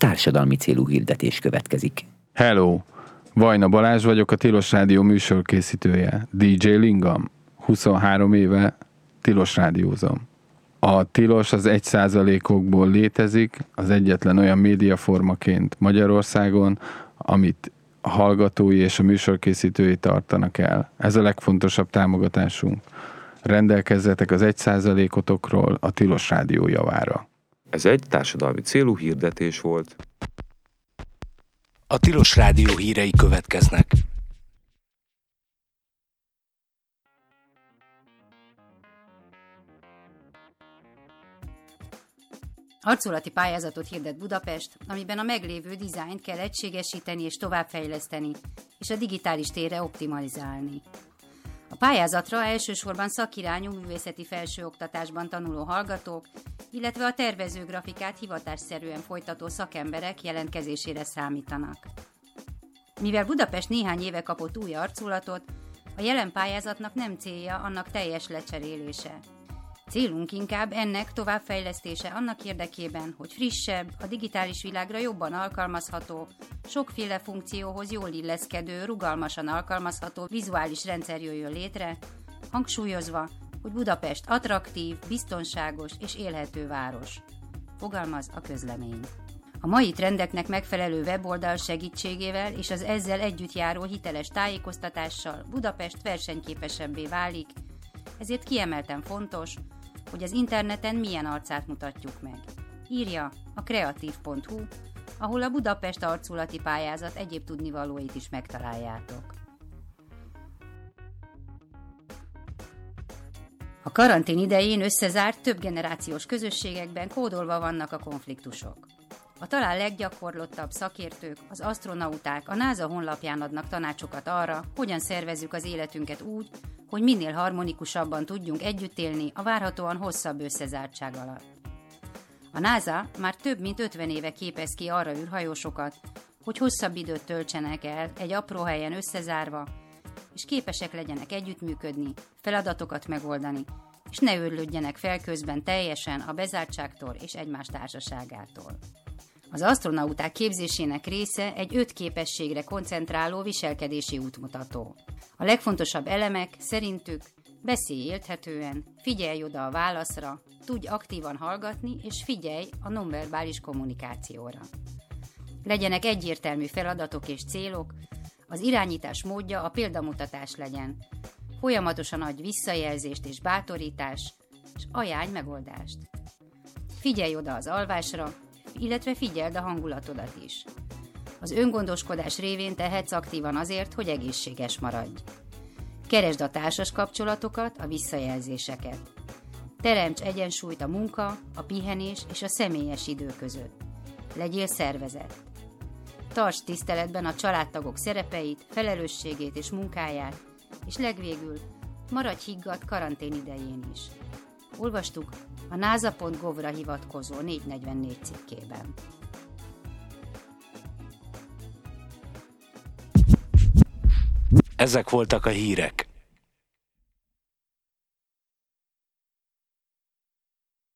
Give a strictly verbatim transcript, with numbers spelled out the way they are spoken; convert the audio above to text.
társadalmi célú hirdetés következik. Hello! Vajna Balázs vagyok, a Tilos Rádió műsorkészítője. dé dzsé Lingam. huszonhárom éve Tilos rádiózom. A Tilos az egy százalékokból létezik, az egyetlen olyan médiaformaként Magyarországon, amit a hallgatói és a műsorkészítői tartanak el. Ez a legfontosabb támogatásunk. Rendelkezzetek az egy százalékotokról a Tilos Rádió javára. Ez egy társadalmi célú hirdetés volt. A Tilos Rádió hírei következnek. Arculati pályázatot hirdet Budapest, amiben a meglévő dizájnt kell egységesíteni és továbbfejleszteni, és a digitális térre optimalizálni. A pályázatra elsősorban szakirányú művészeti felsőoktatásban tanuló hallgatók, illetve a tervező grafikát hivatásszerűen folytató szakemberek jelentkezésére számítanak. Mivel Budapest néhány éve kapott új arculatot, a jelen pályázatnak nem célja annak teljes lecserélése. Célunk inkább ennek továbbfejlesztése annak érdekében, hogy frissebb, a digitális világra jobban alkalmazható, sokféle funkcióhoz jól illeszkedő, rugalmasan alkalmazható vizuális rendszer jöjjön létre, hangsúlyozva, hogy Budapest attraktív, biztonságos és élhető város. Fogalmaz a közlemény. A mai trendeknek megfelelő weboldal segítségével és az ezzel együtt járó hiteles tájékoztatással Budapest versenyképesebbé válik, ezért kiemelten fontos, hogy az interneten milyen arcát mutatjuk meg. Írja a kreatív pont hu, ahol a Budapest arculati pályázat egyéb tudnivalóit is megtaláljátok. A karantén idején összezárt többgenerációs közösségekben kódolva vannak a konfliktusok. A talán leggyakorlottabb szakértők, az asztronauták a NASA honlapján adnak tanácsokat arra, hogyan szervezzük az életünket úgy, hogy minél harmonikusabban tudjunk együtt élni a várhatóan hosszabb összezártság alatt. A NASA már több mint ötven éve képez ki arra űrhajósokat, hogy hosszabb időt töltsenek el egy apró helyen összezárva, és képesek legyenek együttműködni, feladatokat megoldani, és ne őrlődjenek fel közben teljesen a bezártságtól és egymás társaságától. Az asztronauták képzésének része egy öt képességre koncentráló viselkedési útmutató. A legfontosabb elemek szerintük: beszélj érthetően, figyelj oda a válaszra, tudj aktívan hallgatni és figyelj a nonverbális kommunikációra. Legyenek egyértelmű feladatok és célok, az irányítás módja a példamutatás legyen. Folyamatosan adj visszajelzést és bátorítást, és ajánlj megoldást. Figyelj oda az alvásra, illetve figyeld a hangulatodat is. Az öngondoskodás révén tehetsz aktívan azért, hogy egészséges maradj. Keresd a társas kapcsolatokat, a visszajelzéseket. Teremts egyensúlyt a munka, a pihenés és a személyes idő között. Legyél szervezett. Tartsd tiszteletben a családtagok szerepeit, felelősségét és munkáját, és legvégül maradj higgadt karantén idején is. Olvastuk a nasa pont gov-ra hivatkozó négyszáznegyvennégy cikkében. Ezek voltak a hírek.